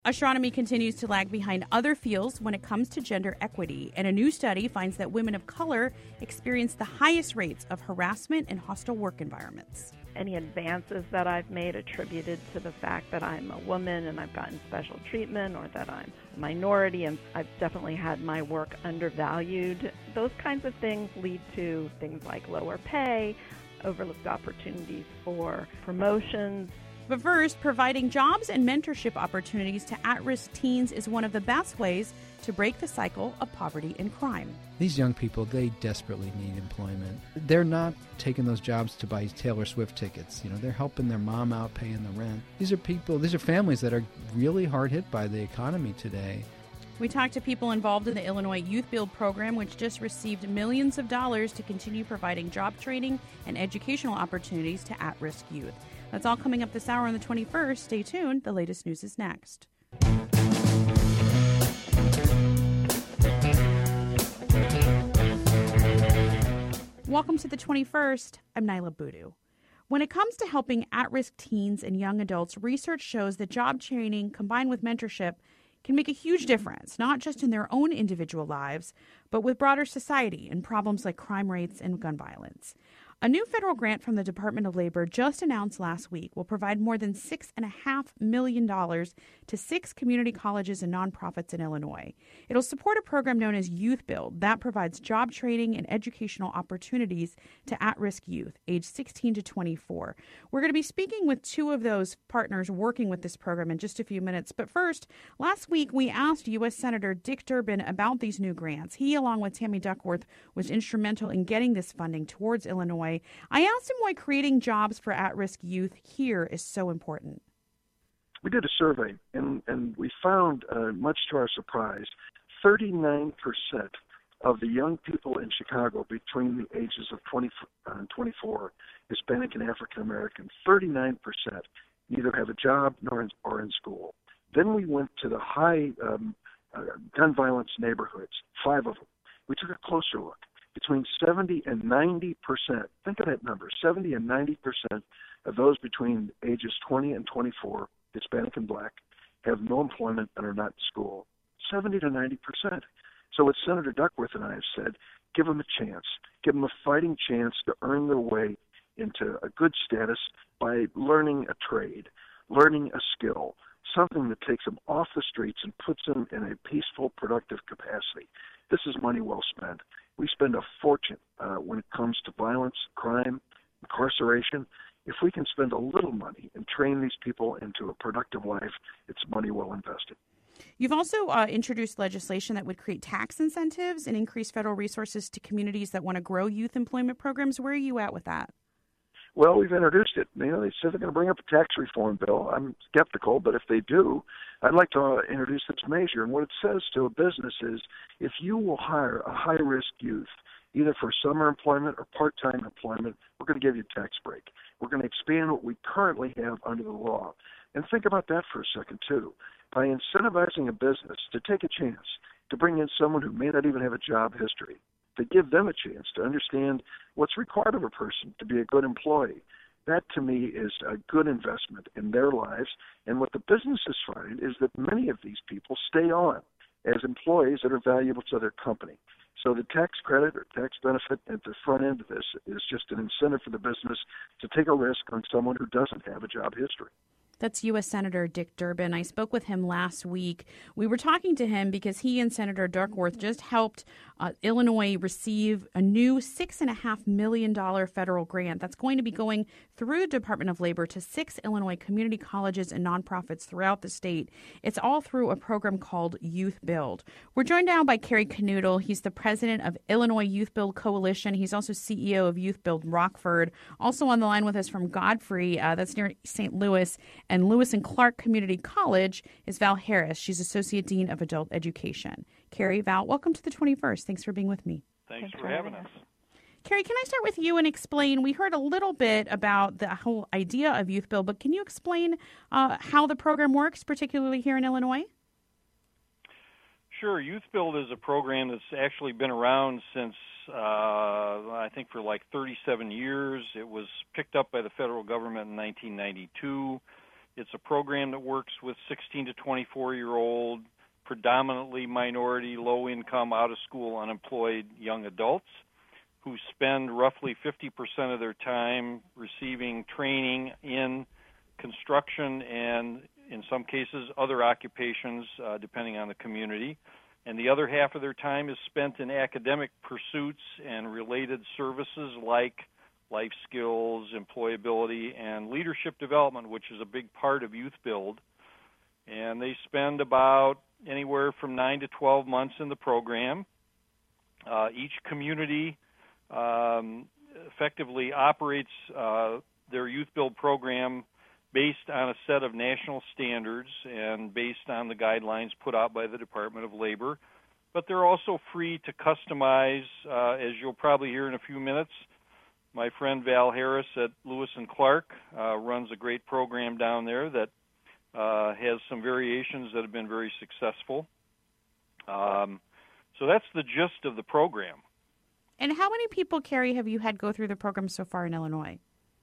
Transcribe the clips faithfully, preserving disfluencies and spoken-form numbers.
Astronomy continues to lag behind other fields when it comes to gender equity, and a new study finds that women of color experience the highest rates of harassment in hostile work environments. Any advances that I've made attributed to the fact that I'm a woman and I've gotten special treatment, or that I'm a minority and I've definitely had my work undervalued, those kinds of things lead to things like lower pay, overlooked opportunities for promotions. But first, providing jobs and mentorship opportunities to at-risk teens is one of the best ways to break the cycle of poverty and crime. These young people, they desperately need employment. They're not taking those jobs to buy Taylor Swift tickets. You know, they're helping their mom out paying the rent. These are people, these are families that are really hard hit by the economy today. We talked to people involved in the Illinois Youth Build program, which just received millions of dollars to continue providing job training and educational opportunities to at-risk youth. That's all coming up this hour on the twenty-first. Stay tuned. The latest news is next. Welcome to the twenty-first. I'm Nyla Boodoo. When it comes to helping at-risk teens and young adults, research shows that job training combined with mentorship can make a huge difference, not just in their own individual lives, but with broader society and problems like crime rates and gun violence. A new federal grant from the Department of Labor just announced last week will provide more than six point five million dollars to six community colleges and nonprofits in Illinois. It'll support a program known as Youth Build that provides job training and educational opportunities to at-risk youth aged sixteen to twenty-four. We're going to be speaking with two of those partners working with this program in just a few minutes. But first, last week we asked U S Senator Dick Durbin about these new grants. He, along with Tammy Duckworth, was instrumental in getting this funding towards Illinois. I asked him why creating jobs for at-risk youth here is so important. We did a survey, and, and we found, uh, much to our surprise, thirty-nine percent of the young people in Chicago between the ages of twenty and twenty-four, Hispanic and African American, thirty-nine percent neither have a job nor in, or in school. Then we went to the high um, uh, gun violence neighborhoods, five of them. We took a closer look. Between seventy and ninety percent, think of that number, seventy and ninety percent of those between ages twenty and twenty-four, Hispanic and Black, have no employment and are not in school. seventy to ninety percent. So what Senator Duckworth and I have said, give them a chance. Give them a fighting chance to earn their way into a good status by learning a trade, learning a skill, something that takes them off the streets and puts them in a peaceful, productive capacity. This is money well spent. We spend a fortune uh, when it comes to violence, crime, incarceration. If we can spend a little money and train these people into a productive life, it's money well invested. You've also uh, introduced legislation that would create tax incentives and increase federal resources to communities that want to grow youth employment programs. Where are you at with that? Well, we've introduced it. You know, they said they're going to bring up a tax reform bill. I'm skeptical, but if they do, I'd like to uh, introduce this measure. And what it says to a business is, if you will hire a high-risk youth, either for summer employment or part-time employment, we're going to give you a tax break. We're going to expand what we currently have under the law. And think about that for a second, too. By incentivizing a business to take a chance to bring in someone who may not even have a job history, to give them a chance to understand what's required of a person to be a good employee. That, to me, is a good investment in their lives. And what the businesses find is that many of these people stay on as employees that are valuable to their company. So the tax credit or tax benefit at the front end of this is just an incentive for the business to take a risk on someone who doesn't have a job history. That's U S Senator Dick Durbin. I spoke with him last week. We were talking to him because he and Senator Duckworth just helped uh, Illinois receive a new six point five million dollars federal grant that's going to be going through the Department of Labor to six Illinois community colleges and nonprofits throughout the state. It's all through a program called Youth Build. We're joined now by Kerry Knutel. He's the president of Illinois Youth Build Coalition. He's also C E O of Youth Build Rockford. Also on the line with us from Godfrey, uh, that's near Saint Louis, and Lewis and Clark Community College is Val Harris. She's Associate Dean of Adult Education. Kerry, Val, welcome to the twenty-first. Thanks for being with me. Thanks, Thanks for having us. Kerry, can I start with you and explain, we heard a little bit about the whole idea of Youth Build, but can you explain uh, how the program works, particularly here in Illinois? Sure. Youth Build is a program that's actually been around since, uh, I think, for like thirty-seven years. It was picked up by the federal government in nineteen ninety-two. It's a program that works with sixteen to twenty-four-year-old, predominantly minority, low-income, out-of-school, unemployed young adults who spend roughly fifty percent of their time receiving training in construction and, in some cases, other occupations, uh, depending on the community. And the other half of their time is spent in academic pursuits and related services like life skills, employability, and leadership development, which is a big part of Youth Build. And they spend about anywhere from nine to twelve months in the program. Uh, each community um, effectively operates uh, their Youth Build program based on a set of national standards and based on the guidelines put out by the Department of Labor. But they're also free to customize, uh, as you'll probably hear in a few minutes. My friend Val Harris at Lewis and Clark uh, runs a great program down there that uh, has some variations that have been very successful. Um, so that's the gist of the program. And how many people, Carrie, have you had go through the program so far in Illinois?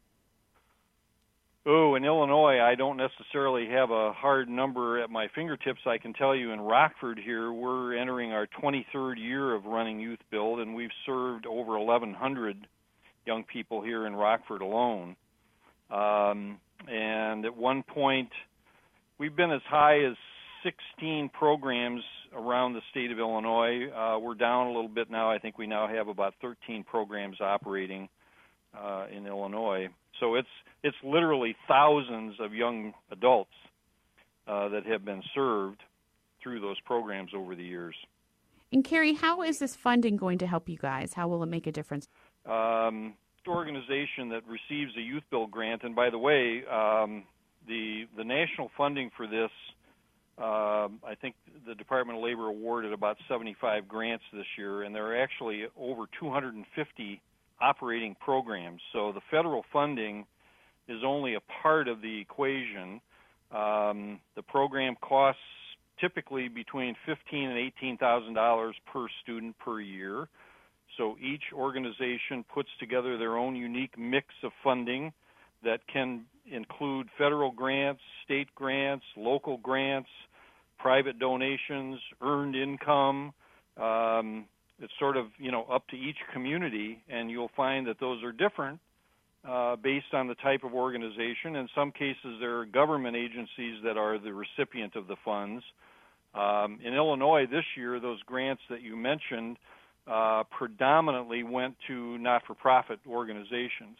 Oh, in Illinois, I don't necessarily have a hard number at my fingertips. I can tell you in Rockford here, we're entering our twenty-third year of running Youth Build, and we've served over eleven hundred young people here in Rockford alone. Um, and at one point, we've been as high as sixteen programs around the state of Illinois. Uh, we're down a little bit now. I think we now have about thirteen programs operating uh, in Illinois. So it's it's literally thousands of young adults uh, that have been served through those programs over the years. And Carrie, how is this funding going to help you guys? How will it make a difference? Um, the organization that receives a Youth Build grant, and by the way, um, the the national funding for this, uh, I think the Department of Labor awarded about seventy-five grants this year, and there are actually over two hundred fifty operating programs. So the federal funding is only a part of the equation. Um, the program costs typically between fifteen thousand dollars and eighteen thousand dollars per student per year. So each organization puts together their own unique mix of funding that can include federal grants, state grants, local grants, private donations, earned income. Um, it's sort of, you know, up to each community, and you'll find that those are different uh, based on the type of organization. In some cases, there are government agencies that are the recipient of the funds. Um, in Illinois this year, those grants that you mentioned uh, predominantly went to not-for-profit organizations.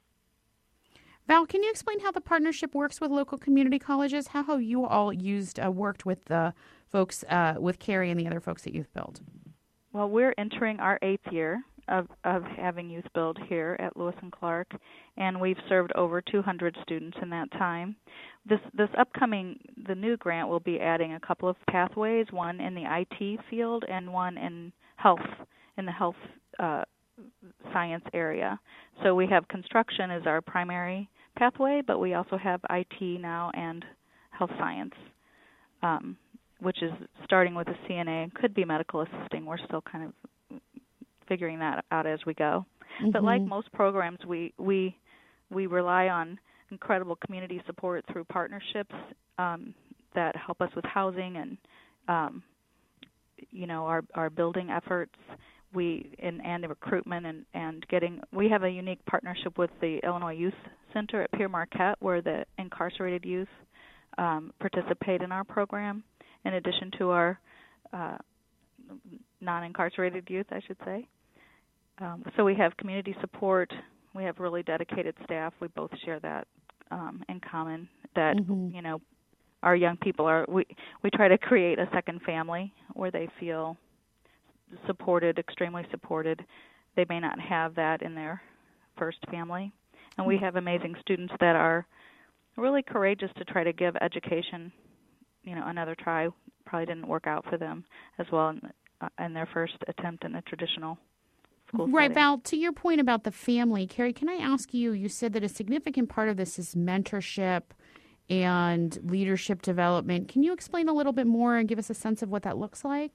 Val, can you explain how the partnership works with local community colleges? How have you all used, uh, worked with the folks, uh, with Carrie and the other folks at Youth Build? Well, we're entering our eighth year of, of having Youth Build here at Lewis and Clark, and we've served over two hundred students in that time. This this upcoming, the new grant will be adding a couple of pathways, one in the I T field and one in health, in the health uh, science area. So we have construction as our primary pathway, but we also have I T now and health science. Um, which is starting with a C N A and could be medical assisting. We're still kind of figuring that out as we go. Mm-hmm. But like most programs, we, we we rely on incredible community support through partnerships um, that help us with housing and um, you know our our building efforts. We and, and the recruitment and, and getting. We have a unique partnership with the Illinois Youth Center at Pierre Marquette, where the incarcerated youth um, participate in our program, in addition to our uh, non-incarcerated youth, I should say. Um, so we have community support. We have really dedicated staff. We both share that um, in common, that, mm-hmm. you know, our young people are, we, we try to create a second family where they feel supported, extremely supported. They may not have that in their first family. And we have amazing students that are really courageous to try to give education you know, another try. Probably didn't work out for them as well in, uh, in their first attempt in a traditional school Right, setting. Val, to your point about the family, Carrie, can I ask you, you said that a significant part of this is mentorship and leadership development. Can you explain a little bit more and give us a sense of what that looks like?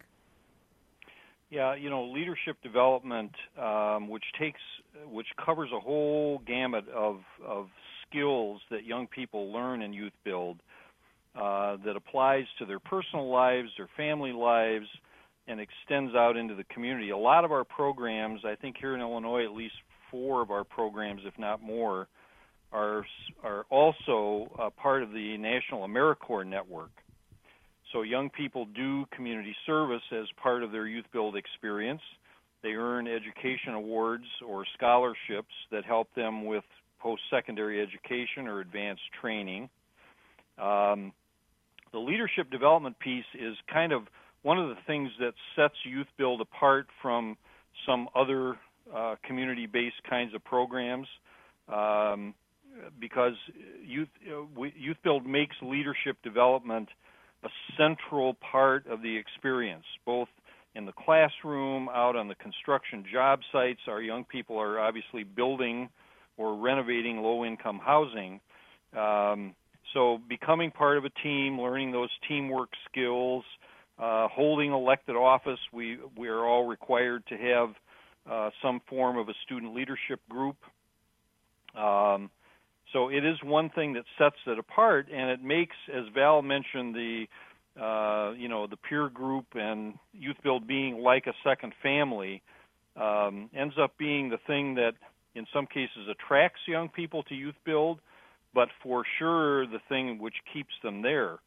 Yeah, you know, leadership development, um, which takes, which covers a whole gamut of, of skills that young people learn in Youth Build uh, that applies to their personal lives, their family lives, and extends out into the community. A lot of our programs, I think here in Illinois, at least four of our programs, if not more, are are also a part of the National AmeriCorps network. So young people do community service as part of their Youth Build experience. They earn education awards or scholarships that help them with post-secondary education or advanced training. Um, the leadership development piece is kind of one of the things that sets Youth Build apart from some other uh, community-based kinds of programs, um, because Youth, uh, we, Youth Build makes leadership development a central part of the experience, both in the classroom, out on the construction job sites. Our young people are obviously building or renovating low-income housing. Um, so becoming part of a team, learning those teamwork skills, uh, holding elected office, we, we are all required to have uh, some form of a student leadership group. Um, so it is one thing that sets it apart, and it makes, as Val mentioned, the uh, you know the peer group and Youth Build being like a second family um, ends up being the thing that in some cases attracts young people to Youth Build, but for sure the thing which keeps them there.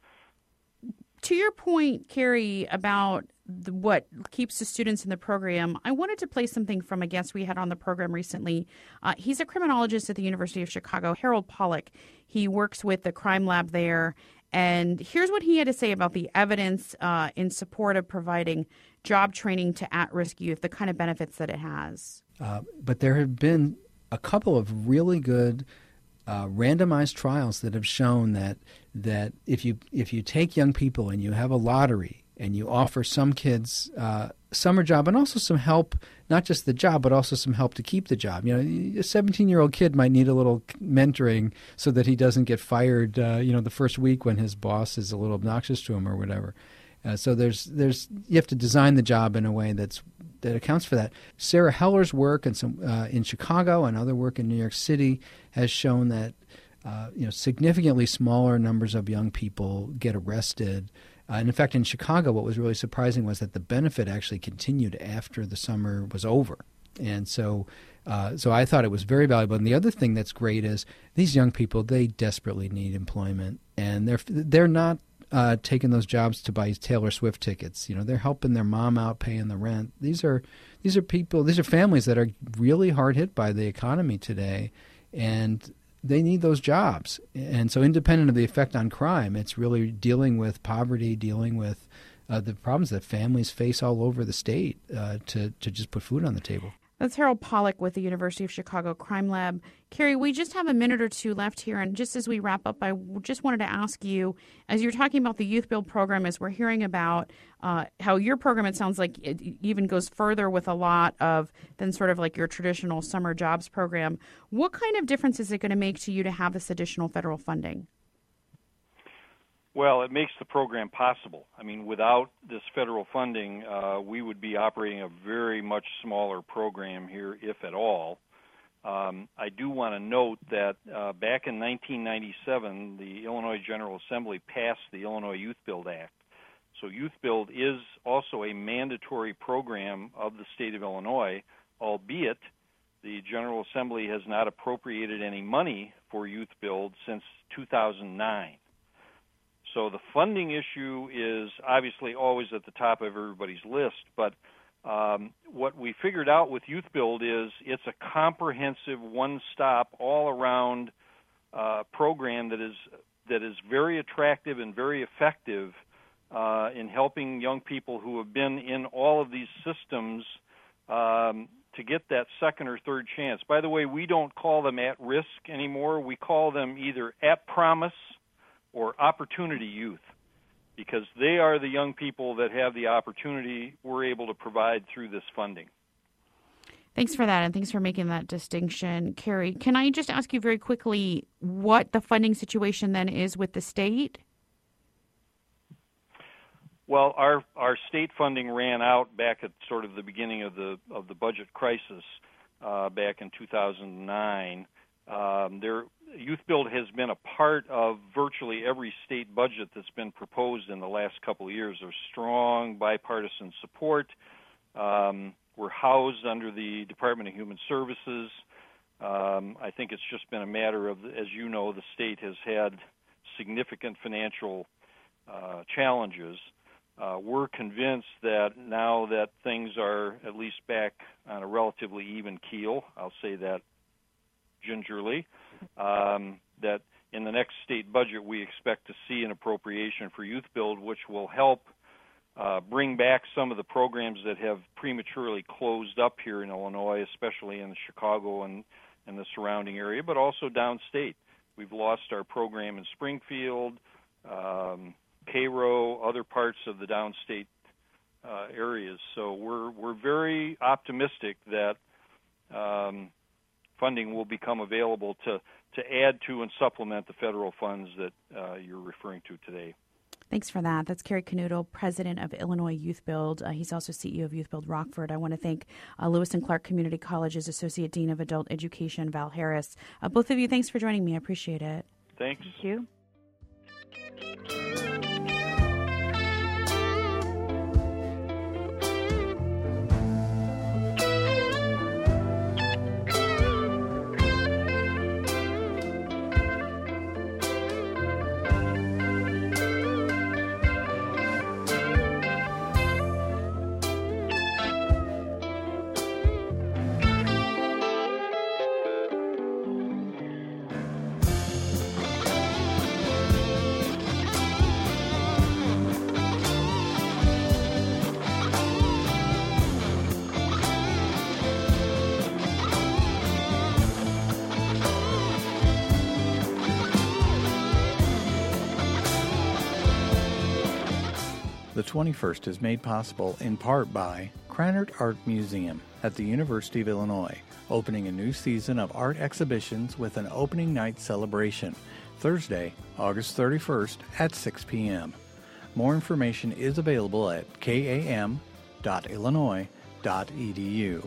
To your point, Carrie, about the, what keeps the students in the program, I wanted to play something from a guest we had on the program recently. Uh, he's a criminologist at the University of Chicago, Harold Pollack. He works with the crime lab there. And here's what he had to say about the evidence uh, in support of providing job training to at-risk youth, the kind of benefits that it has. Uh, but there have been a couple of really good Uh, randomized trials that have shown that that if you if you take young people and you have a lottery and you offer some kids uh, summer job and also some help, not just the job but also some help to keep the job. You know, a seventeen-year-old kid might need a little mentoring so that he doesn't get fired. Uh, you know, the first week when his boss is a little obnoxious to him or whatever. Uh, so there's there's you have to design the job in a way that's that accounts for that. Sarah Heller's work and some uh, in Chicago and other work in New York City has shown that uh, you know significantly smaller numbers of young people get arrested. Uh, and in fact, in Chicago, what was really surprising was that the benefit actually continued after the summer was over. And so, uh, so I thought it was very valuable. And the other thing that's great is these young people, they desperately need employment, and they're they're not Uh, taking those jobs to buy Taylor Swift tickets. You know, they're helping their mom out, paying the rent. These are these are people, these are families that are really hard hit by the economy today, and they need those jobs. And so independent of the effect on crime, it's really dealing with poverty, dealing with uh, the problems that families face all over the state uh, to, to just put food on the table. That's Harold Pollack with the University of Chicago Crime Lab. Carrie, we just have a minute or two left here, and just as we wrap up, I just wanted to ask you, as you're talking about the Youth Build program, as we're hearing about uh, how your program, it sounds like it even goes further with a lot of than sort of like your traditional summer jobs program. What kind of difference is it going to make to you to have this additional federal funding? Well, it makes the program possible. I mean, without this federal funding, uh, we would be operating a very much smaller program here, if at all. Um, I do want to note that uh, back in nineteen ninety-seven, the Illinois General Assembly passed the Illinois Youth Build Act. So Youth Build is also a mandatory program of the state of Illinois, albeit the General Assembly has not appropriated any money for Youth Build since two thousand nine. So the funding issue is obviously always at the top of everybody's list, but um, what we figured out with Youth Build is it's a comprehensive, one-stop, all-around uh, program that is that is very attractive and very effective uh, in helping young people who have been in all of these systems um, to get that second or third chance. By the way, we don't call them at risk anymore. We call them either at promise or opportunity youth, because they are the young people that have the opportunity we're able to provide through this funding. Thanks for that, and thanks for making that distinction. Carrie, can I just ask you very quickly what the funding situation then is with the state? Well, our our state funding ran out back at sort of the beginning of the of the budget crisis uh, back in two thousand nine. Um, there, Youth Build has been a part of virtually every state budget that's been proposed in the last couple of years. There's strong bipartisan support. Um, we're housed under the Department of Human Services. Um, I think it's just been a matter of, as you know, the state has had significant financial uh, challenges. Uh, we're convinced that now that things are at least back on a relatively even keel, I'll say that gingerly, um, that in the next state budget we expect to see an appropriation for Youth Build, which will help uh, bring back some of the programs that have prematurely closed up here in Illinois, especially in Chicago and, and the surrounding area, but also downstate. We've lost our program in Springfield, um, Cairo, other parts of the downstate uh, areas. So we're we're very optimistic that um, funding will become available to, to add to and supplement the federal funds that uh, you're referring to today. Thanks for that. That's Kerry Knutel, president of Illinois Youth Build. Uh, he's also C E O of Youth Build Rockford. I want to thank uh, Lewis and Clark Community College's Associate Dean of Adult Education, Val Harris. Uh, both of you, thanks for joining me. I appreciate it. Thanks. Thank you. The twenty-first is made possible in part by Krannert Art Museum at the University of Illinois, opening a new season of art exhibitions with an opening night celebration, Thursday, August thirty-first at six p.m. More information is available at k a m dot illinois dot e d u.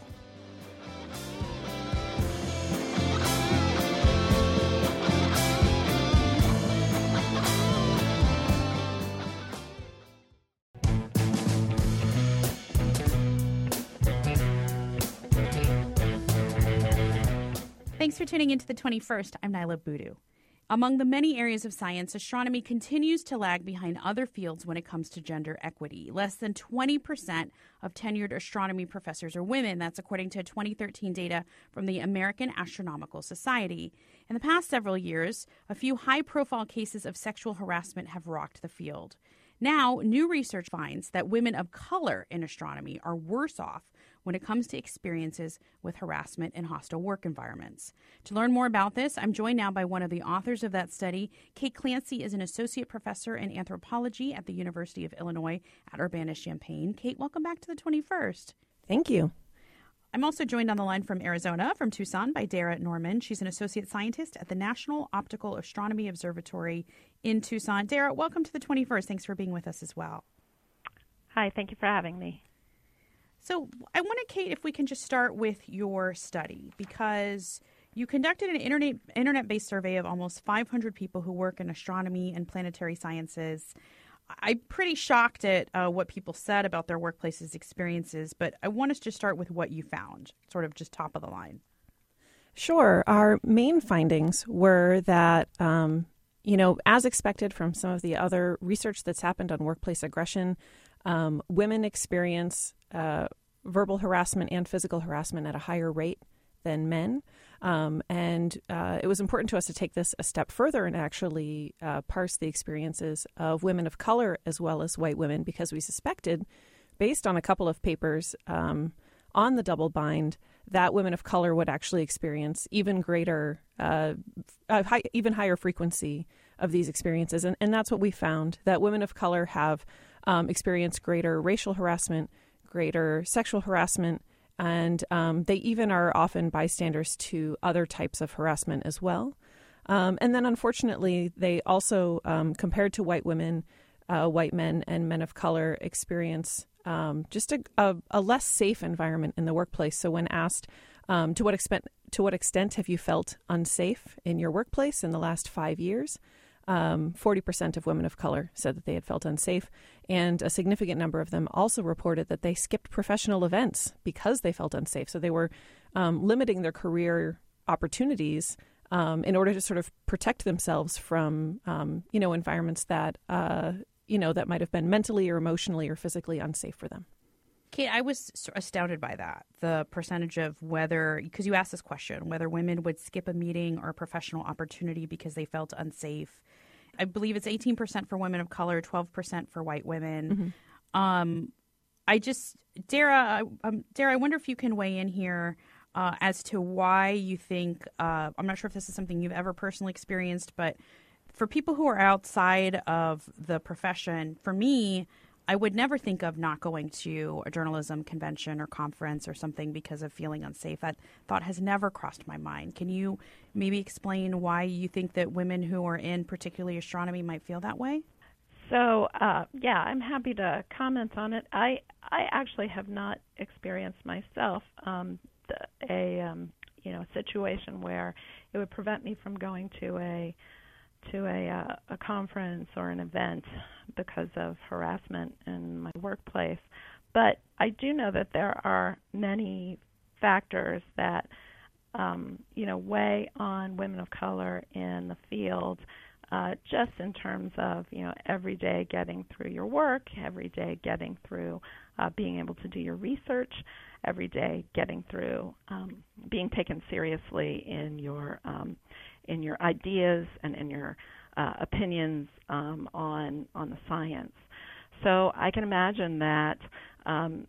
Thanks for tuning into the twenty-first. I'm Nyla Boodoo. Among the many areas of science, astronomy continues to lag behind other fields when it comes to gender equity. Less than twenty percent of tenured astronomy professors are women. That's according to twenty thirteen data from the American Astronomical Society. In the past several years, a few high-profile cases of sexual harassment have rocked the field. Now, new research finds that women of color in astronomy are worse off when it comes to experiences with harassment in hostile work environments. To learn more about this, I'm joined now by one of the authors of that study. Kate Clancy is an associate professor in anthropology at the University of Illinois at Urbana-Champaign. Kate, welcome back to the twenty-first. Thank you. I'm also joined on the line from Arizona, from Tucson, by Dara Norman. She's an associate scientist at the National Optical Astronomy Observatory in Tucson. Dara, welcome to the twenty-first. Thanks for being with us as well. Hi, thank you for having me. So I wanted, Kate, if we can just start with your study, because you conducted an internet, internet-based survey of almost five hundred people who work in astronomy and planetary sciences. I'm pretty shocked at uh, what people said about their workplaces experiences, but I want us to start with what you found, sort of just top of the line. Sure. Our main findings were that, um, you know, as expected from some of the other research that's happened on workplace aggression, um, women experience uh, verbal harassment and physical harassment at a higher rate than men. Um, and uh, it was important to us to take this a step further and actually uh, parse the experiences of women of color as well as white women, because we suspected, based on a couple of papers um, on the double bind, that women of color would actually experience even greater, uh, uh, high, even higher frequency of these experiences. And, and that's what we found, that women of color have um, experienced greater racial harassment, greater sexual harassment, and um, they even are often bystanders to other types of harassment as well. Um, and then, unfortunately, they also, um, compared to white women, uh, white men and men of color experience um, just a, a, a less safe environment in the workplace. So when asked um, to what extent to what extent have you felt unsafe in your workplace in the last five years? Um, forty percent of women of color said that they had felt unsafe, and a significant number of them also reported that they skipped professional events because they felt unsafe. So they were um, limiting their career opportunities um, in order to sort of protect themselves from, um, you know, environments that, uh, you know, that might have been mentally or emotionally or physically unsafe for them. Kate, I was astounded by that, the percentage of whether, because you asked this question, whether women would skip a meeting or a professional opportunity because they felt unsafe. I believe it's eighteen percent for women of color, twelve percent for white women. Mm-hmm. Um, I just, Dara, um, Dara, I wonder if you can weigh in here uh, as to why you think, uh, I'm not sure if this is something you've ever personally experienced, but for people who are outside of the profession, for me, I would never think of not going to a journalism convention or conference or something because of feeling unsafe. That thought has never crossed my mind. Can you maybe explain why you think that women who are in particularly astronomy might feel that way? So, uh, yeah, I'm happy to comment on it. I I actually have not experienced myself um, the, a um, you know situation where it would prevent me from going to a to a, uh, a conference or an event because of harassment in my workplace. But I do know that there are many factors that, um, you know, weigh on women of color in the field, uh, just in terms of, you know, every day getting through your work, every day getting through uh, being able to do your research, every day getting through um, being taken seriously in your um, in your ideas and in your uh, opinions um, on on the science. So I can imagine that um,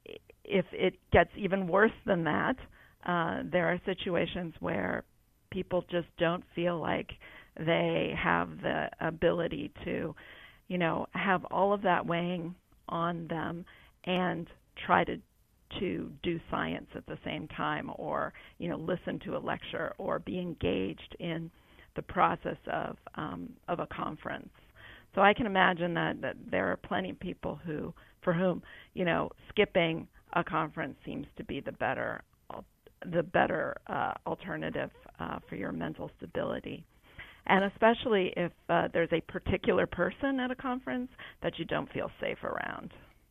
if it gets even worse than that, uh, there are situations where people just don't feel like they have the ability to, you know, have all of that weighing on them and try to to do science at the same time, or, you know, listen to a lecture or be engaged in the process of um, of a conference. So I can imagine that, that there are plenty of people who, for whom, you know, skipping a conference seems to be the better the better uh, alternative uh, for your mental stability. And especially if uh, there's a particular person at a conference that you don't feel safe around.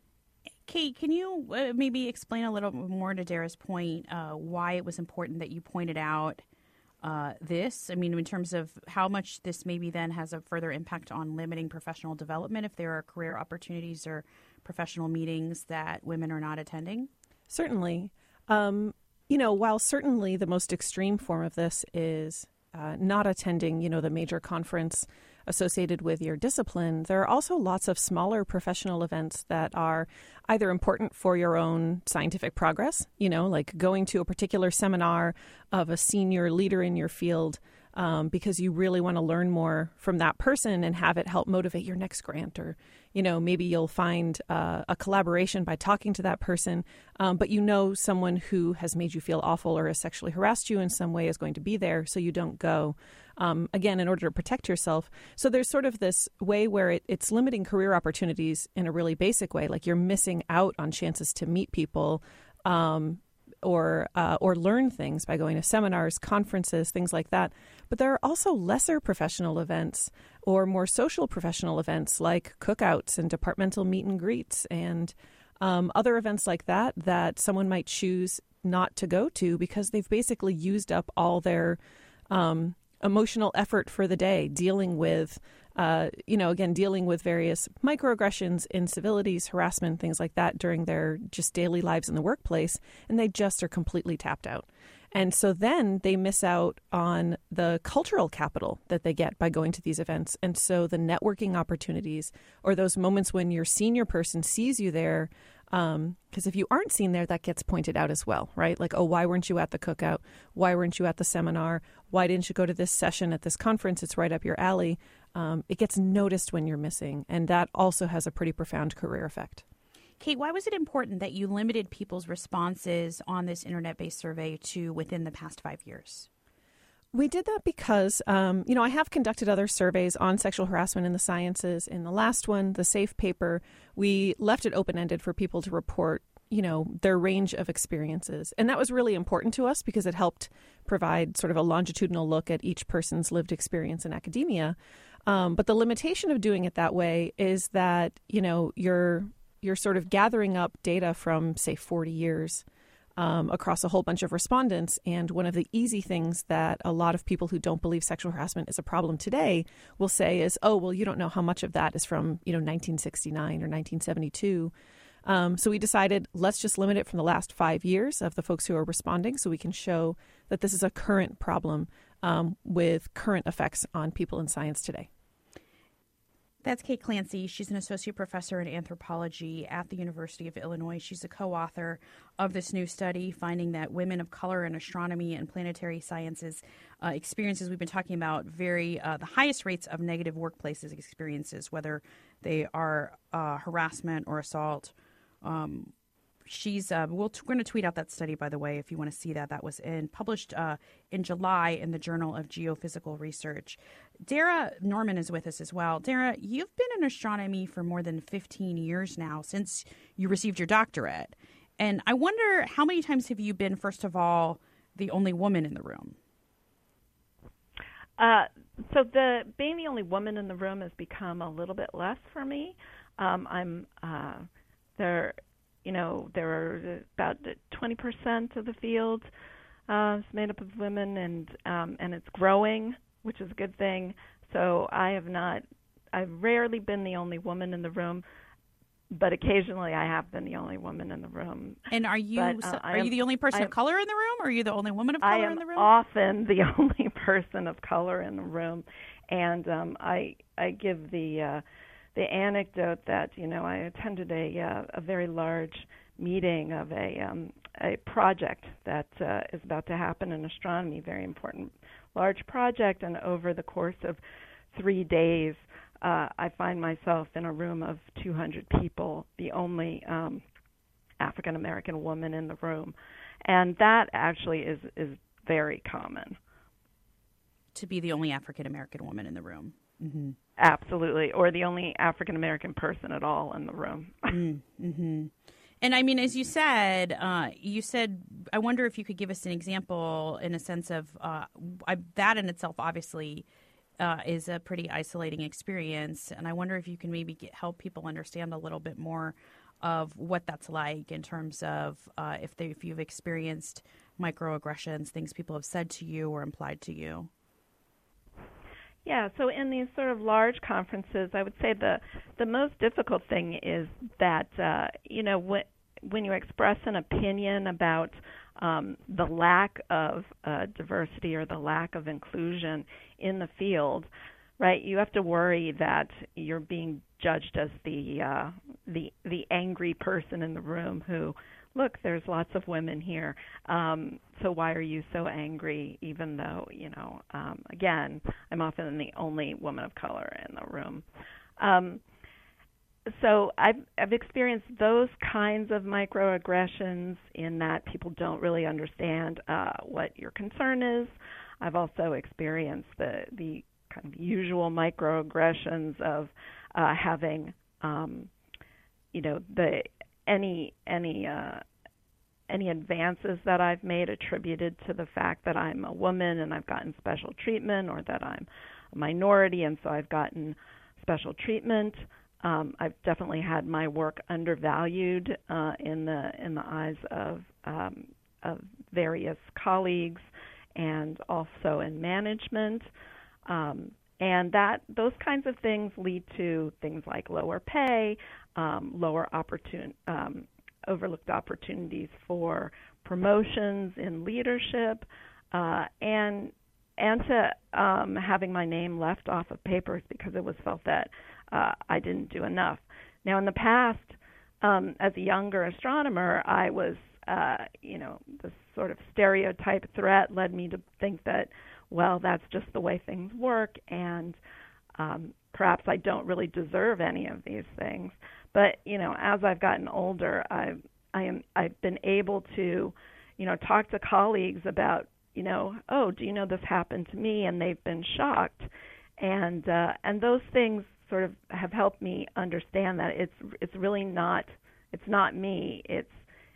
Kate, can you uh, maybe explain a little more to Dara's point uh, why it was important that you pointed out uh, this? I mean, in terms of how much this maybe then has a further impact on limiting professional development if there are career opportunities or professional meetings that women are not attending? Certainly. Um, you know, while certainly the most extreme form of this is uh, not attending, you know, the major conference associated with your discipline, there are also lots of smaller professional events that are either important for your own scientific progress, you know, like going to a particular seminar of a senior leader in your field um, because you really want to learn more from that person and have it help motivate your next grant. Or, you know, maybe you'll find uh, a collaboration by talking to that person, um, but you know someone who has made you feel awful or has sexually harassed you in some way is going to be there, so you don't go. Um, again, in order to protect yourself. So there's sort of this way where it, it's limiting career opportunities in a really basic way, like you're missing out on chances to meet people um, or uh, or learn things by going to seminars, conferences, things like that. But there are also lesser professional events or more social professional events like cookouts and departmental meet and greets and um, other events like that that someone might choose not to go to because they've basically used up all their um, emotional effort for the day, dealing with, uh, you know, again, dealing with various microaggressions, incivilities, harassment, things like that during their just daily lives in the workplace, and they just are completely tapped out. And so then they miss out on the cultural capital that they get by going to these events. And so the networking opportunities or those moments when your senior person sees you there, Um, because if you aren't seen there, that gets pointed out as well, right? Like, oh, why weren't you at the cookout? Why weren't you at the seminar? Why didn't you go to this session at this conference? It's right up your alley. Um, it gets noticed when you're missing, and that also has a pretty profound career effect. Kate, why was it important that you limited people's responses on this internet-based survey to within the past five years? We did that because, um, you know, I have conducted other surveys on sexual harassment in the sciences. In the last one, the SAFE paper, we left it open-ended for people to report, you know, their range of experiences. And that was really important to us because it helped provide sort of a longitudinal look at each person's lived experience in academia. Um, but the limitation of doing it that way is that, you know, you're you're sort of gathering up data from, say, forty years um, across a whole bunch of respondents. And one of the easy things that a lot of people who don't believe sexual harassment is a problem today will say is, oh, well, you don't know how much of that is from, you know, nineteen sixty-nine or nineteen seventy-two. Um, so we decided, let's just limit it from the last five years of the folks who are responding so we can show that this is a current problem um, with current effects on people in science today. That's Kate Clancy. She's an associate professor in anthropology at the University of Illinois. She's a co-author of this new study finding that women of color in astronomy and planetary sciences uh, experiences, we've been talking about, very uh, the highest rates of negative workplaces experiences, whether they are uh, harassment or assault. Um, She's uh, we'll t- we're going to tweet out that study, by the way, if you want to see that. That was in published uh, in July in the Journal of Geophysical Research. Dara Norman is with us as well. Dara, you've been in astronomy for more than fifteen years now, since you received your doctorate. And I wonder, how many times have you been, first of all, the only woman in the room? Uh, so the being the only woman in the room has become a little bit less for me. Um, I'm uh, there. You know, there are about twenty percent of the field uh, is made up of women, and um, and it's growing, which is a good thing. So I have not, I've rarely been the only woman in the room, but occasionally I have been the only woman in the room. And are you but, uh, are am, you the only person am, of color in the room, or are you the only woman of color in the room? I am often the only person of color in the room, and um, I I give the uh, the anecdote that, you know, I attended a uh, a very large meeting of a um, a project that uh, is about to happen in astronomy, very important large project, and over the course of three days, uh, I find myself in a room of two hundred people, the only um, African American woman in the room, and that actually is is very common. To be the only African American woman in the room. Mm-hmm. Absolutely, or the only African American person at all in the room. Mm-hmm. And I mean, as you said, uh, you said, I wonder if you could give us an example in a sense of uh, I, that in itself, obviously, uh, is a pretty isolating experience. And I wonder if you can maybe get, help people understand a little bit more of what that's like in terms of uh, if they, if you've experienced microaggressions, things people have said to you or implied to you. Yeah, so in these sort of large conferences, I would say the the most difficult thing is that, uh, you know, when, when you express an opinion about um, the lack of uh, diversity or the lack of inclusion in the field, right, you have to worry that you're being judged as the uh, the the angry person in the room who, look, there's lots of women here, um, so why are you so angry, even though, you know, um, again, I'm often the only woman of color in the room. Um, so I've, I've experienced those kinds of microaggressions in that people don't really understand uh, what your concern is. I've also experienced the, the kind of usual microaggressions of uh, having, um, you know, the any any uh, any advances that I've made attributed to the fact that I'm a woman and I've gotten special treatment, or that I'm a minority and so I've gotten special treatment. Um, I've definitely had my work undervalued uh, in the in the eyes of um, of various colleagues, and also in management. Um, and that those kinds of things lead to things like lower pay, um, lower opportun- um, overlooked opportunities for promotions in leadership, uh, and and to um, having my name left off of papers because it was felt that uh, I didn't do enough. Now, in the past, um, as a younger astronomer, I was, uh, you know, this sort of stereotype threat led me to think that, well, that's just the way things work, and um, perhaps I don't really deserve any of these things. But, you know, as I've gotten older, I've, I am, I've been able to, you know, talk to colleagues about, you know, oh, do you know this happened to me? And they've been shocked. And uh, and those things sort of have helped me understand that it's it's really not, it's not me. It's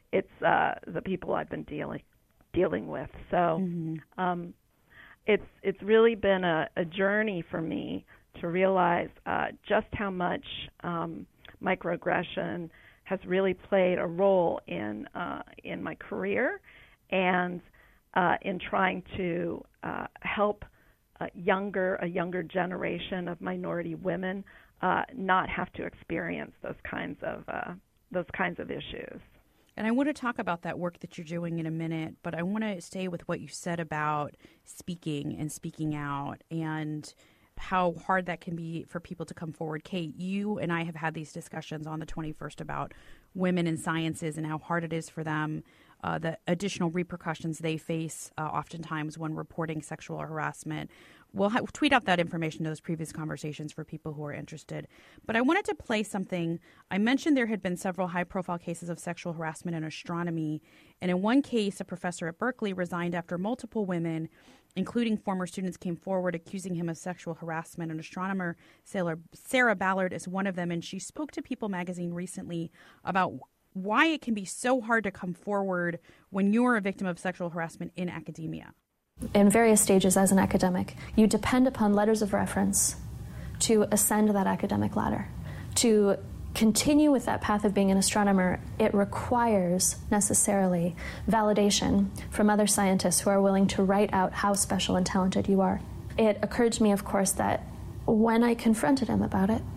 it's uh, the people I've been dealing dealing with. So mm-hmm. um, it's it's really been a, a journey for me to realize uh, just how much um, microaggression has really played a role in uh, in my career and uh, in trying to uh, help uh, younger a younger generation of minority women uh, not have to experience those kinds of uh, those kinds of issues. And I want to talk about that work that you're doing in a minute, but I want to stay with what you said about speaking and speaking out and how hard that can be for people to come forward. Kate, you and I have had these discussions on the twenty-first about women in sciences and how hard it is for them, uh, the additional repercussions they face uh, oftentimes when reporting sexual harassment. We'll ha- tweet out that information to those previous conversations for people who are interested. But I wanted to play something. I mentioned there had been several high-profile cases of sexual harassment in astronomy. And in one case, a professor at Berkeley resigned after multiple women, including former students, came forward accusing him of sexual harassment. An astronomer, Sarah Ballard, is one of them. And she spoke to People magazine recently about why it can be so hard to come forward when you're a victim of sexual harassment in academia. In various stages as an academic, you depend upon letters of reference to ascend that academic ladder. To continue with that path of being an astronomer, it requires necessarily validation from other scientists who are willing to write out how special and talented you are. It occurred to me, of course, that when I confronted him about it,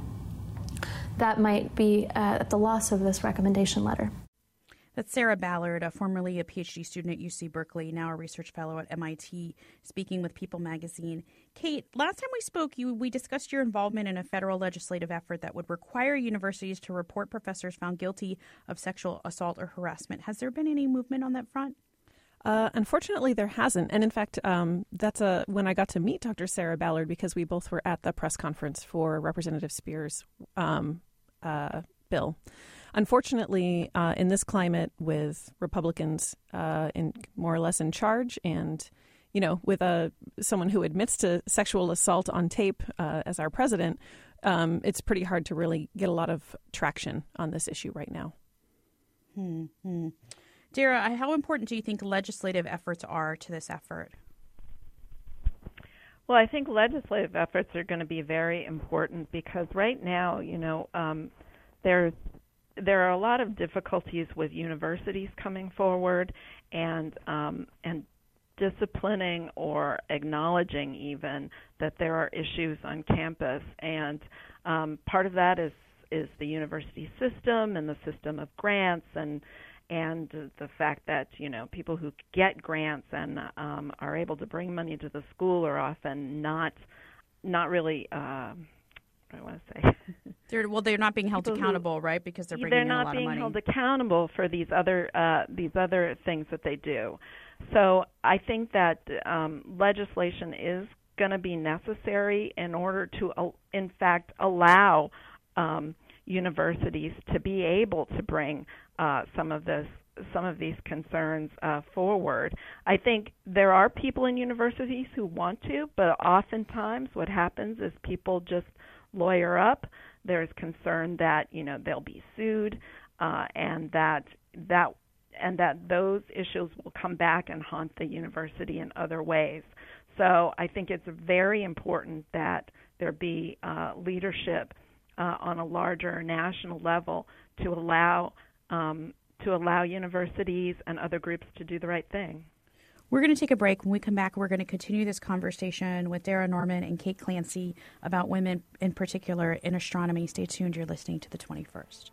that might be uh, at the loss of this recommendation letter. That's Sarah Ballard, uh, formerly a PhD student at U C Berkeley, now a research fellow at M I T, speaking with People magazine. Kate, last time we spoke, you we discussed your involvement in a federal legislative effort that would require universities to report professors found guilty of sexual assault or harassment. Has there been any movement on that front? Uh, unfortunately, there hasn't. And in fact, um, that's a when I got to meet Doctor Sarah Ballard, because we both were at the press conference for Representative Spears' um, uh, bill. Unfortunately, uh, in this climate with Republicans uh, in more or less in charge, and you know, with a someone who admits to sexual assault on tape uh, as our president, um, it's pretty hard to really get a lot of traction on this issue right now. Hmm. Dara, how important do you think legislative efforts are to this effort? Well, I think legislative efforts are going to be very important because right now, you know, um, there's There are a lot of difficulties with universities coming forward and um, and disciplining or acknowledging even that there are issues on campus. And um, part of that is is the university system and the system of grants and and the fact that, you know, people who get grants and um, are able to bring money to the school are often not not really. Uh, I want to say. They're, well, they're not being held People accountable, who, right? Because they're bringing in a lot of money. They're not being held accountable for these other uh, these other things that they do. So I think that um, legislation is going to be necessary in order to, uh, in fact, allow um, universities to be able to bring uh, some of this some of these concerns uh, forward. I think there are people in universities who want to, but oftentimes what happens is people just lawyer up. There's concern that, you know, they'll be sued, uh, and that that and that those issues will come back and haunt the university in other ways. So I think it's very important that there be uh, leadership uh, on a larger national level to allow um, to allow universities and other groups to do the right thing. We're going to take a break. When we come back, we're going to continue this conversation with Dara Norman and Kate Clancy about women in particular in astronomy. Stay tuned. You're listening to The twenty-first.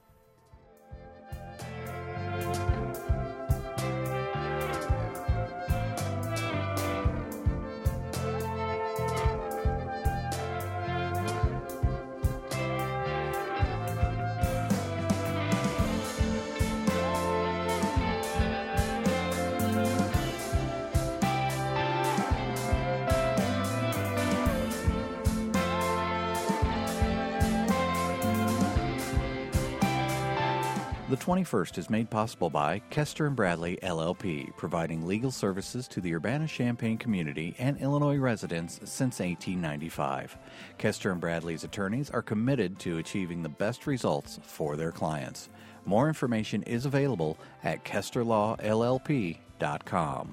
The twenty-first is made possible by Kester and Bradley, L L P, providing legal services to the Urbana-Champaign community and Illinois residents since eighteen ninety-five. Kester and Bradley's attorneys are committed to achieving the best results for their clients. More information is available at kester law l l p dot com.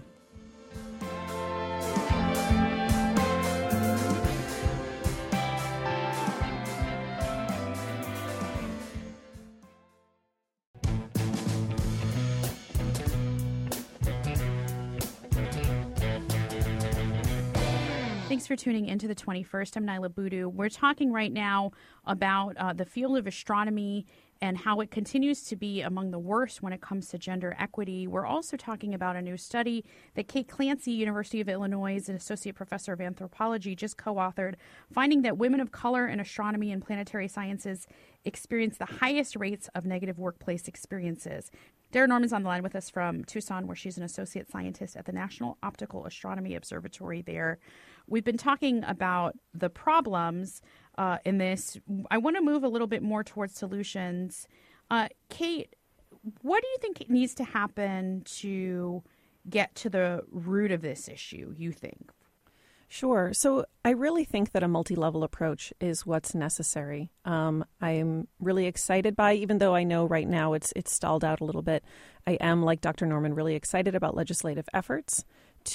Thanks for tuning into the twenty-first. I'm Nyla Boodoo. We're talking right now about uh, the field of astronomy and how it continues to be among the worst when it comes to gender equity. We're also talking about a new study that Kate Clancy, University of Illinois, an associate professor of anthropology, just co-authored, finding that women of color in astronomy and planetary sciences experience the highest rates of negative workplace experiences. Dara Norman's on the line with us from Tucson, where she's an associate scientist at the National Optical Astronomy Observatory there. We've been talking about the problems uh, in this. I want to move a little bit more towards solutions. Uh, Kate, what do you think needs to happen to get to the root of this issue, you think? Sure. So I really think that a multi-level approach is what's necessary. Um, I'm really excited by, even though I know right now it's it's stalled out a little bit, I am, like Doctor Norman, really excited about legislative efforts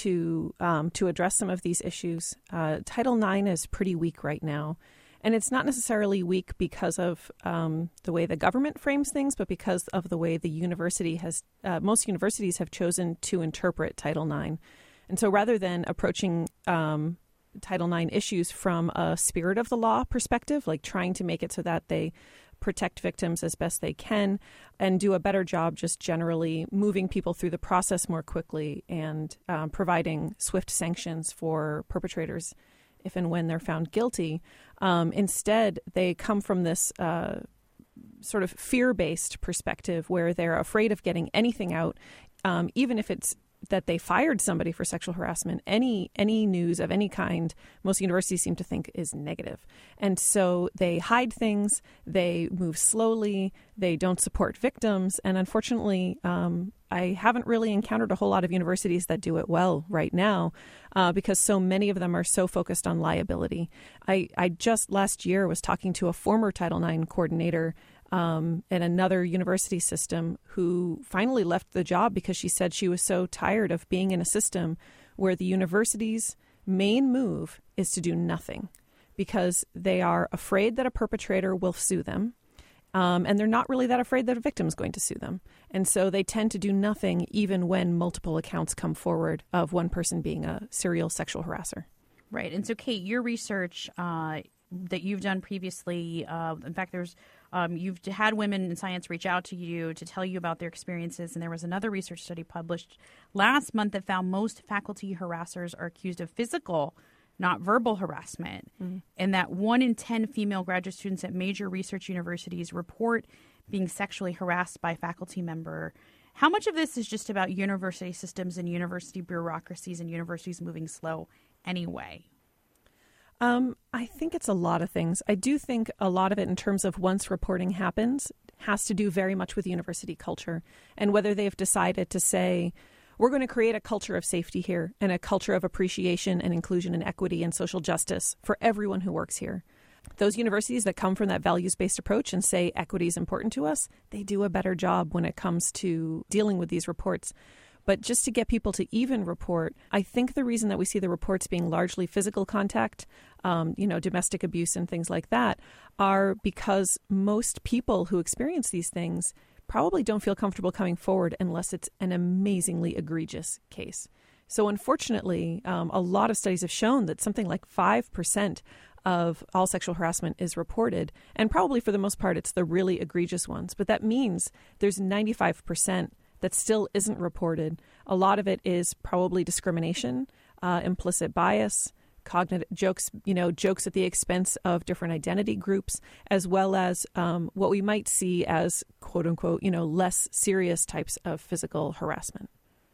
to um, to address some of these issues. Uh, Title nine is pretty weak right now. And it's not necessarily weak because of um, the way the government frames things, but because of the way the university has, uh, most universities have chosen to interpret Title nine. And so rather than approaching um, Title nine issues from a spirit of the law perspective, like trying to make it so that they protect victims as best they can and do a better job just generally moving people through the process more quickly and um, providing swift sanctions for perpetrators if and when they're found guilty, um, instead they come from this uh, sort of fear-based perspective where they're afraid of getting anything out, um, even if it's that they fired somebody for sexual harassment. Any any news of any kind, most universities seem to think is negative. And so they hide things, they move slowly, they don't support victims. And unfortunately, um, I haven't really encountered a whole lot of universities that do it well right now uh, because so many of them are so focused on liability. I, I just last year was talking to a former Title nine coordinator Um, in another university system who finally left the job because she said she was so tired of being in a system where the university's main move is to do nothing because they are afraid that a perpetrator will sue them. Um, and they're not really that afraid that a victim is going to sue them. And so they tend to do nothing even when multiple accounts come forward of one person being a serial sexual harasser. Right. And so, Kate, your research uh, that you've done previously, uh, in fact, there's Um, you've had women in science reach out to you to tell you about their experiences, and there was another research study published last month that found most faculty harassers are accused of physical, not verbal harassment, mm-hmm. and that one in ten female graduate students at major research universities report being sexually harassed by a faculty member. How much of this is just about university systems and university bureaucracies and universities moving slow anyway? Um, I think it's a lot of things. I do think a lot of it in terms of once reporting happens has to do very much with university culture and whether they've decided to say, we're going to create a culture of safety here and a culture of appreciation and inclusion and equity and social justice for everyone who works here. Those universities that come from that values-based approach and say equity is important to us, they do a better job when it comes to dealing with these reports. But just to get people to even report, I think the reason that we see the reports being largely physical contact, um, you know, domestic abuse and things like that, are because most people who experience these things probably don't feel comfortable coming forward unless it's an amazingly egregious case. So unfortunately, um, a lot of studies have shown that something like five percent of all sexual harassment is reported, and probably for the most part, it's the really egregious ones. But that means there's ninety-five percent that still isn't reported. A lot of it is probably discrimination, uh, implicit bias, cognitive jokes, you know, jokes at the expense of different identity groups, as well as um, what we might see as quote unquote, you know, less serious types of physical harassment.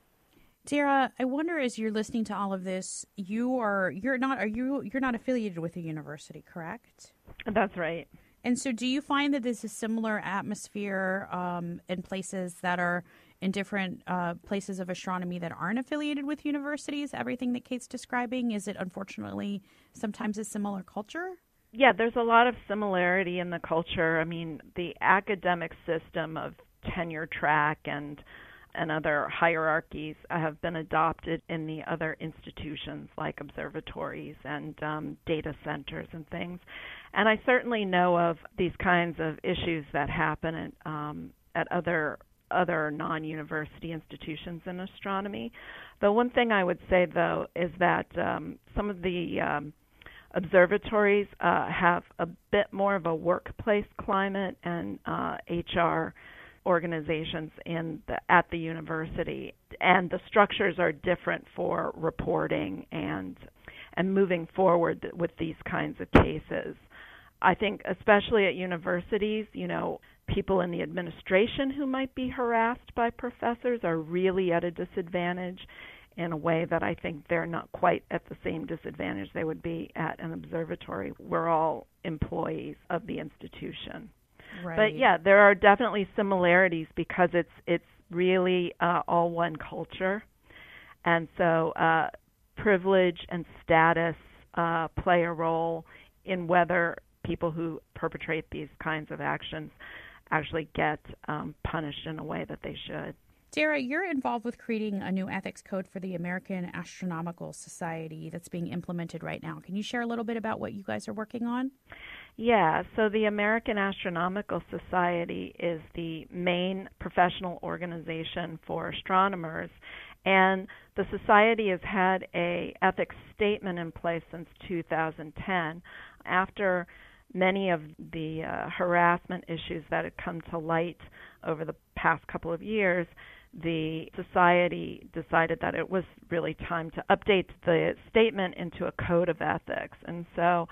Dara, I wonder as you're listening to all of this, you are you're not are you you're not affiliated with a university, correct? That's right. And so, do you find that there's a similar atmosphere um, in places that are in different uh, places of astronomy that aren't affiliated with universities? Everything that Kate's describing, is it unfortunately sometimes a similar culture? Yeah, there's a lot of similarity in the culture. I mean, the academic system of tenure track and and other hierarchies have been adopted in the other institutions like observatories and um, data centers and things. And I certainly know of these kinds of issues that happen at, um, at other other non-university institutions in astronomy. The one thing I would say, though, is that um, some of the um, observatories uh, have a bit more of a workplace climate and uh, H R organizations in the, at the university, and the structures are different for reporting and and moving forward with these kinds of cases. I think especially at universities, you know, people in the administration who might be harassed by professors are really at a disadvantage in a way that I think they're not quite at the same disadvantage they would be at an observatory. We're all employees of the institution. Right. But yeah, there are definitely similarities because it's it's really uh, all one culture, and so uh, privilege and status uh, play a role in whether people who perpetrate these kinds of actions actually get um, punished in a way that they should. Dara, you're involved with creating a new ethics code for the American Astronomical Society that's being implemented right now. Can you share a little bit about what you guys are working on? Yeah, so the American Astronomical Society is the main professional organization for astronomers, and the society has had a ethics statement in place since two thousand ten. After many of the uh, harassment issues that had come to light over the past couple of years, the society decided that it was really time to update the statement into a code of ethics. And so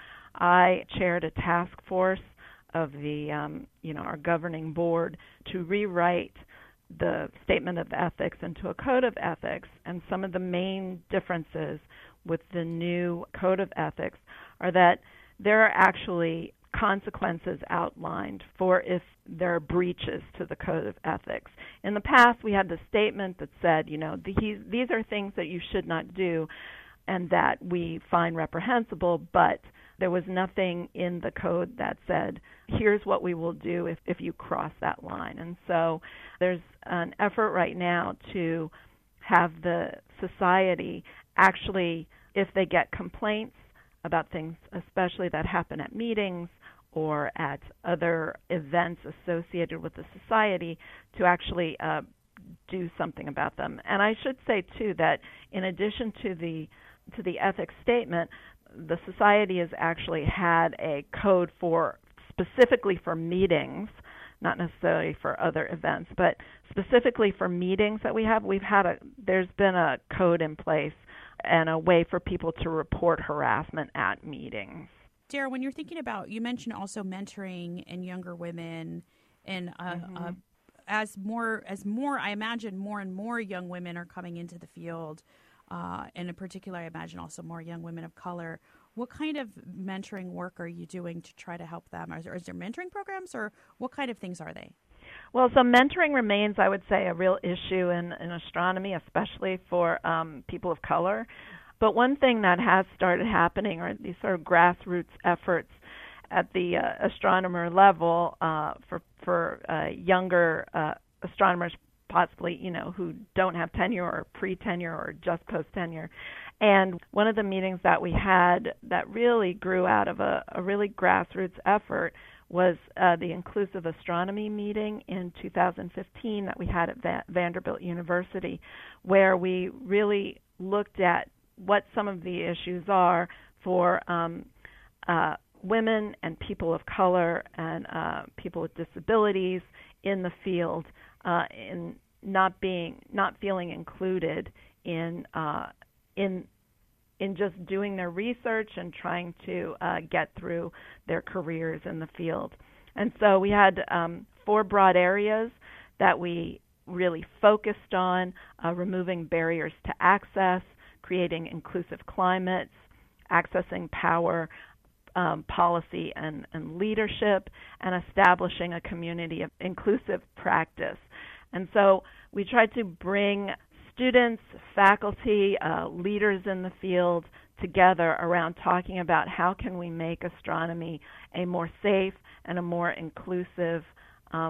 I chaired a task force of the, um, you know, our governing board to rewrite the statement of ethics into a code of ethics. And some of the main differences with the new code of ethics are that there are actually consequences outlined for if there are breaches to the code of ethics. In the past, we had the statement that said, you know, these, these are things that you should not do and that we find reprehensible, but there was nothing in the code that said, here's what we will do if, if you cross that line. And so there's an effort right now to have the society actually, if they get complaints about things, especially that happen at meetings or at other events associated with the society, to actually uh, do something about them. And I should say, too, that in addition to the to the ethics statement, the society has actually had a code for specifically for meetings, not necessarily for other events, but specifically for meetings that we have. We've had a there's been a code in place and a way for people to report harassment at meetings. Dara, when you're thinking about, you mentioned also mentoring and younger women, and uh, mm-hmm. uh, as more as more, I imagine more and more young women are coming into the field, uh, and in particular, I imagine also more young women of color. What kind of mentoring work are you doing to try to help them? Are there, is there mentoring programs, or what kind of things are they? Well, so mentoring remains, I would say, a real issue in, in astronomy, especially for um, people of color. But one thing that has started happening are these sort of grassroots efforts at the uh, astronomer level uh, for for uh, younger uh, astronomers, possibly, you know, who don't have tenure or pre-tenure or just post-tenure. And one of the meetings that we had that really grew out of a, a really grassroots effort was uh, the Inclusive Astronomy meeting in two thousand fifteen that we had at Va- Vanderbilt University, where we really looked at what some of the issues are for um, uh, women and people of color and uh, people with disabilities in the field, uh, in not being, not feeling included in uh, in in just doing their research and trying to uh, get through their careers in the field. And so we had um, four broad areas that we really focused on: uh, removing barriers to access, creating inclusive climates, accessing power, um, policy and, and leadership, and establishing a community of inclusive practice. And so we tried to bring students, faculty, uh, leaders in the field together around talking about how can we make astronomy a more safe and a more inclusive um,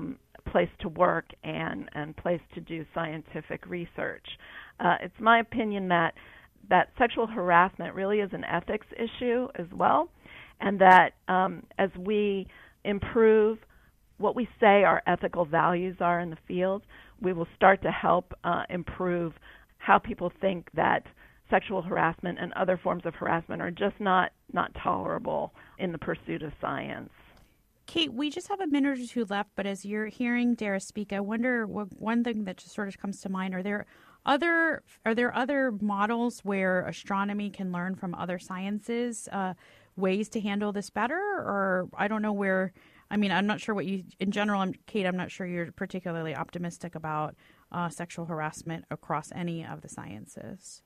place to work and, and place to do scientific research. Uh, it's my opinion that that sexual harassment really is an ethics issue as well, and that um, as we improve what we say our ethical values are in the field, we will start to help uh, improve how people think that sexual harassment and other forms of harassment are just not, not tolerable in the pursuit of science. Kate, we just have a minute or two left, but as you're hearing Dara speak, I wonder what one thing that just sort of comes to mind, are there other are there other models where astronomy can learn from other sciences, uh, ways to handle this better? Or I don't know where, I mean, I'm not sure what you, in general, I'm, Kate, I'm not sure you're particularly optimistic about uh, sexual harassment across any of the sciences.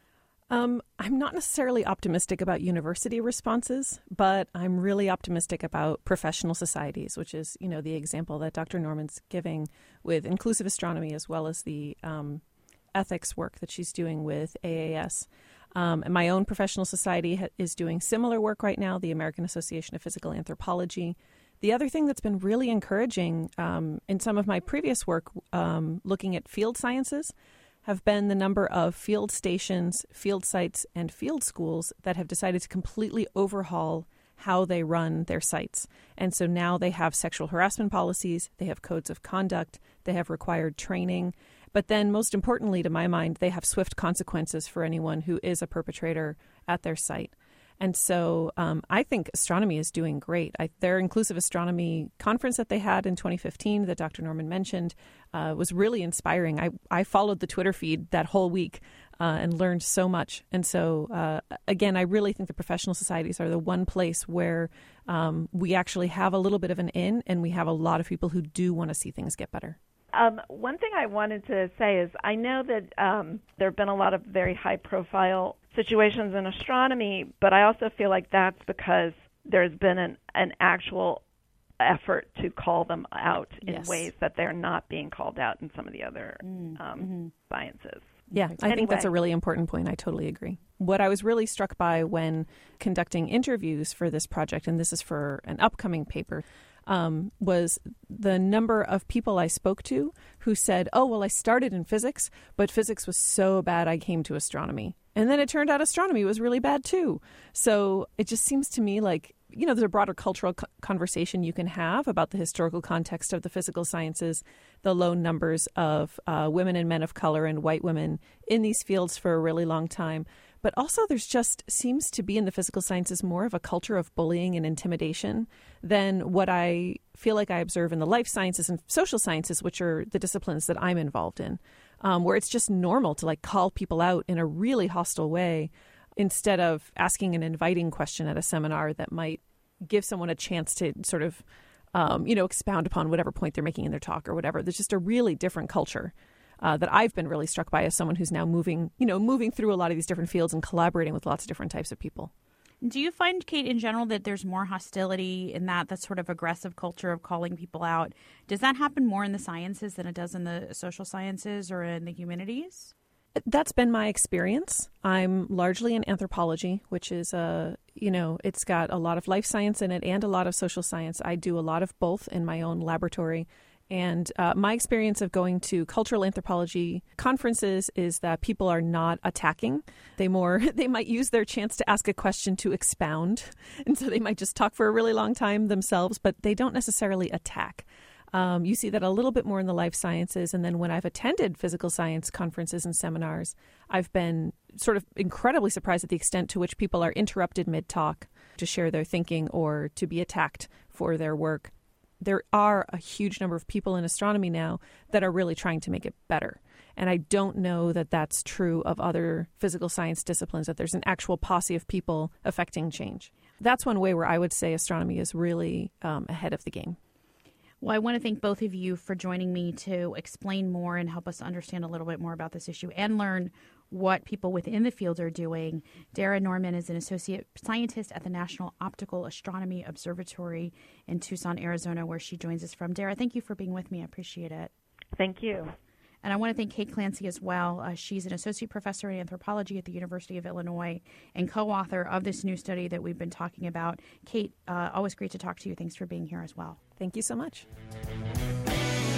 Um, I'm not necessarily optimistic about university responses, but I'm really optimistic about professional societies, which is, you know, the example that Doctor Norman's giving with inclusive astronomy, as well as the um, ethics work that she's doing with A A S. Um, and my own professional society ha- is doing similar work right now, the American Association of Physical Anthropology. The other thing that's been really encouraging um, in some of my previous work um, looking at field sciences have been the number of field stations, field sites, and field schools that have decided to completely overhaul how they run their sites. And so now they have sexual harassment policies, they have codes of conduct, they have required training. But then most importantly, to my mind, they have swift consequences for anyone who is a perpetrator at their site. And so um, I think astronomy is doing great. I, their inclusive astronomy conference that they had in twenty fifteen that Doctor Norman mentioned uh, was really inspiring. I, I followed the Twitter feed that whole week uh, and learned so much. And so, uh, again, I really think the professional societies are the one place where um, we actually have a little bit of an in, and we have a lot of people who do want to see things get better. Um, one thing I wanted to say is I know that um, there have been a lot of very high-profile situations in astronomy, but I also feel like that's because there's been an, an actual effort to call them out in yes. ways that they're not being called out in some of the other mm, um, mm-hmm. sciences. Yeah, I anyway. think that's a really important point. I totally agree. What I was really struck by when conducting interviews for this project, and this is for an upcoming paper, Um, was the number of people I spoke to who said, oh, well, I started in physics, but physics was so bad I came to astronomy. And then it turned out astronomy was really bad, too. So it just seems to me like, you know, there's a broader cultural co- conversation you can have about the historical context of the physical sciences, the low numbers of uh, women and men of color and white women in these fields for a really long time. But also there's just seems to be in the physical sciences more of a culture of bullying and intimidation than what I feel like I observe in the life sciences and social sciences, which are the disciplines that I'm involved in, um, where it's just normal to like call people out in a really hostile way instead of asking an inviting question at a seminar that might give someone a chance to sort of, um, you know, expound upon whatever point they're making in their talk or whatever. There's just a really different culture Uh, that I've been really struck by as someone who's now moving, you know, moving through a lot of these different fields and collaborating with lots of different types of people. Do you find, Kate, in general, that there's more hostility in that, that sort of aggressive culture of calling people out? Does that happen more in the sciences than it does in the social sciences or in the humanities? That's been my experience. I'm largely in anthropology, which is, a, you know, it's got a lot of life science in it and a lot of social science. I do a lot of both in my own laboratory. And uh, my experience of going to cultural anthropology conferences is that people are not attacking. They more they might use their chance to ask a question to expound. And so they might just talk for a really long time themselves, but they don't necessarily attack. Um, you see that a little bit more in the life sciences. And then when I've attended physical science conferences and seminars, I've been sort of incredibly surprised at the extent to which people are interrupted mid-talk to share their thinking or to be attacked for their work. There are a huge number of people in astronomy now that are really trying to make it better. And I don't know that that's true of other physical science disciplines, that there's an actual posse of people affecting change. That's one way where I would say astronomy is really um, ahead of the game. Well, I want to thank both of you for joining me to explain more and help us understand a little bit more about this issue and learn what people within the field are doing. Dara Norman is an associate scientist at the National Optical Astronomy Observatory in Tucson, Arizona, where she joins us from. Dara, thank you for being with me. I appreciate it. Thank you. And I want to thank Kate Clancy as well. Uh, she's an associate professor in anthropology at the University of Illinois and co-author of this new study that we've been talking about. Kate, uh, always great to talk to you. Thanks for being here as well. Thank you so much.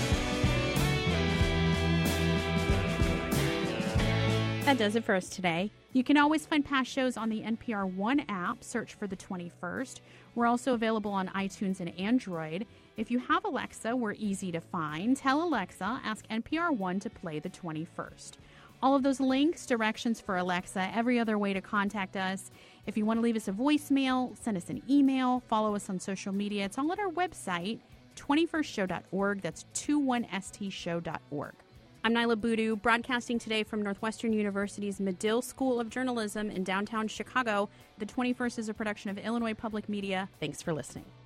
That does it for us today. You can always find past shows on the N P R One app. Search for the twenty-first. We're also available on iTunes and Android. If you have Alexa, we're easy to find. Tell Alexa, ask N P R One to play the twenty-first. All of those links, directions for Alexa, every other way to contact us. If you want to leave us a voicemail, send us an email, follow us on social media. It's all at our website, twenty-first show dot org. That's twenty-one S T show dot org. I'm Nyla Boodoo, broadcasting today from Northwestern University's Medill School of Journalism in downtown Chicago. The twenty-first is a production of Illinois Public Media. Thanks for listening.